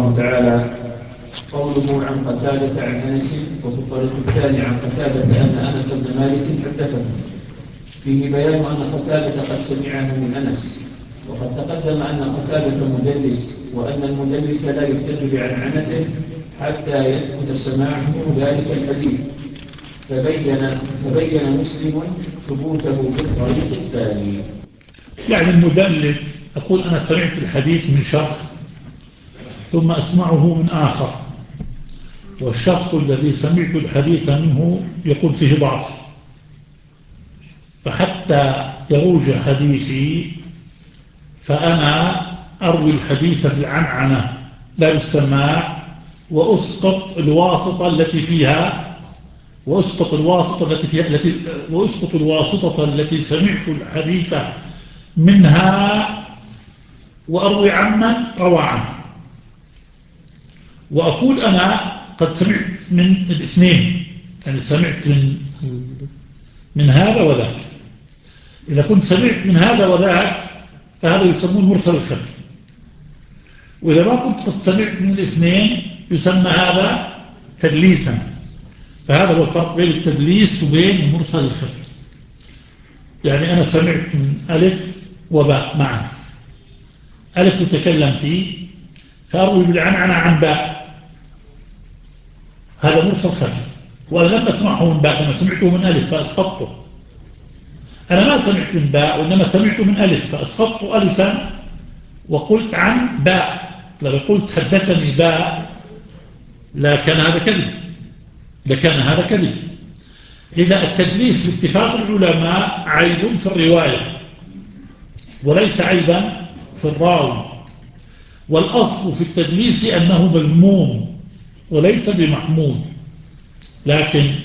الله تعالى قوله عن قتادة عن أنس، وفي الطريق الثاني عن قتادة أن أنس بن مالك حدثه، فيه بيان أن قتادة قد سمعه من أنس. وقد تقدم أن قتادة مدلس، وأن المدلس لا يحتج بعنعنته حتى يثبت سماعه ذلك الحديث، فبين مسلم ثبوته في الطريق الثاني. يعني المدلس أقول أنا سمعت الحديث من شخص ثم أسمعه من آخر، والشخص الذي سمعت الحديث منه يكون فيه ضعف، فحتى يروج حديثي فأنا أروي الحديث بالعنعنة لا بالسماع، وأسقط الواسطة التي فيها التي سمعت الحديث منها، وأروي عمن روى عنه. وأقول أنا قد سمعت من الاثنين، يعني سمعت من هذا وذاك. إذا كنت سمعت من هذا وذاك فهذا يسمون مرسل الخفي، وإذا ما كنت قد سمعت من الاثنين يسمى هذا تدليسا. فهذا هو الفرق بين التدليس وبين مرسل الخفي. يعني أنا سمعت من ألف وباء معا، ألف يتكلم فيه فأروي بالعنعنة عن باء، هذا مرسل خفي. وأنا لم أسمعه من باء، أنا سمعته من ألف فأسقطته. أنا ما سمعت من باء وإنما سمعته من ألف فأسقطت ألفا وقلت عن باء. لو قلت حدثني باء لكان هذا كذب. إذا التدليس باتفاق العلماء عيب في الرواية وليس عيبا في الراوي، والأصل في التدليس أنه مذموم وليس بمحمود. لكن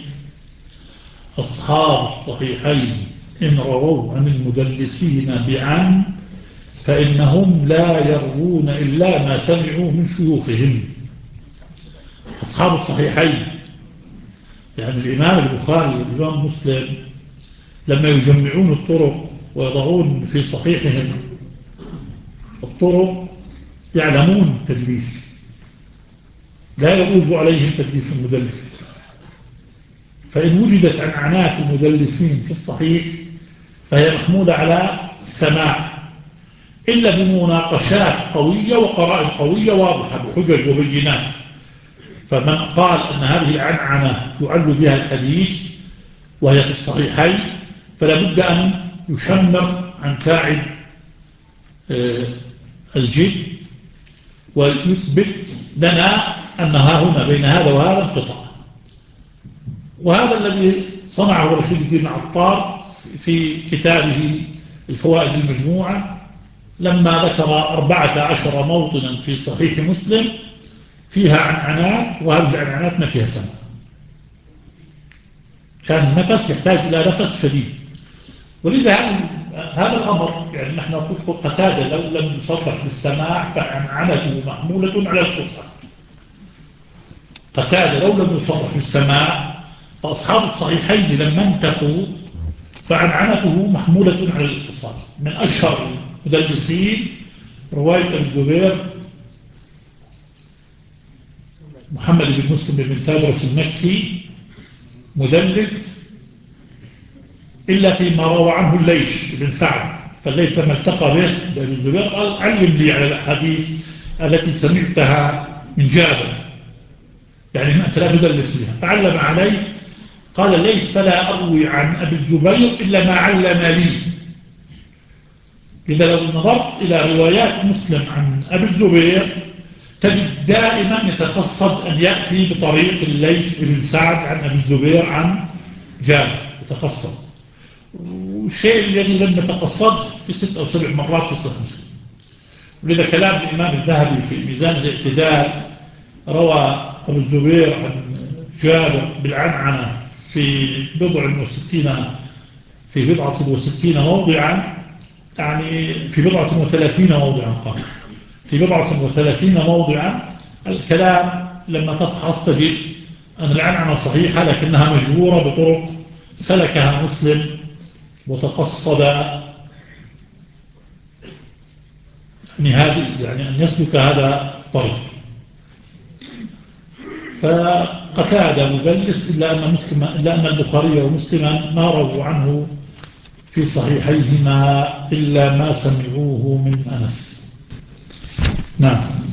أصحاب الصحيحين إن رووا عن المدلسين بعن فإنهم لا يروون إلا ما سمعوا من شيوخهم. أصحاب الصحيحين يعني الإمام البخاري والإمام مسلم لما يجمعون الطرق ويضعون في صحيحهم الطرق يعلمون التدليس، لا يجوز عليهم تدليس المدلس. فإن وجدت عنعنات المدلسين في الصحيح فهي محمولة على السماع، إلا بمناقشات قوية وقرائن قوية واضحة بحجج وبينات. فمن قال أن هذه العنعنة يعل بها الحديث وهي في الصحيحين فلا بد أن يشمر عن ساعد الجد ويثبت لنا أنها هنا بين هذا وهذا انقطاع. وهذا الذي صنعه رشيد الدين عطار في كتابه الفوائد المجموعة لما ذكر 14 موطنا في صحيح مسلم فيها عنعنات، وهذه العنعنات ما فيها سمع. كان النفس يحتاج إلى نفس شديد. ولذا هذا الأمر يعني نحن نقول قتادة لو لم يصرح بالسماع فعنعنته محمولة على الخصوص. قتادة لو لم يصرح بالسماع فأصحاب الصحيحين لما انتقوا فعنعنته محمولة على الاتصال. من أشهر المدلسين رواية الزبير محمد بن مسلم بن تادرس المكي مدلس إلا فيما روى عنه الليث بن سعد. فالليث لما التقى به بن الزبير قال علم لي على الأحاديث التي سمعتها من جابر، يعني أنت لا تدلس بها. فعلم عليه قال الليث فلا أروي عن أبي الزبير إلا ما علم لي. إذا لو نظرت إلى روايات مسلم عن أبي الزبير تجد دائما يتقصد أن يأتي بطريق الليث بن سعد عن أبي الزبير عن جابر، يتقصد. والشيء الذي لم يتقصد في 6 أو 7 مرات في صحيح مسلم. ولذا كلام الإمام الذهبي في ميزان الاعتدال روى أبو الزبير عن جابر بالعنعنة في بضعة وستين موضعا، يعني في 30 موضعا قال في 30 موضعا. الكلام لما تفحص تجد أن العنعنة صحيحة لكنها مجبورة بطرق سلكها مسلم وتقصد يعني أن يسلك هذا الطريق. فقتادة مدلس إلا أن البخاري ومسلما ما رووا عنه في صحيحيهما إلا ما سمعوه من أنس. نعم.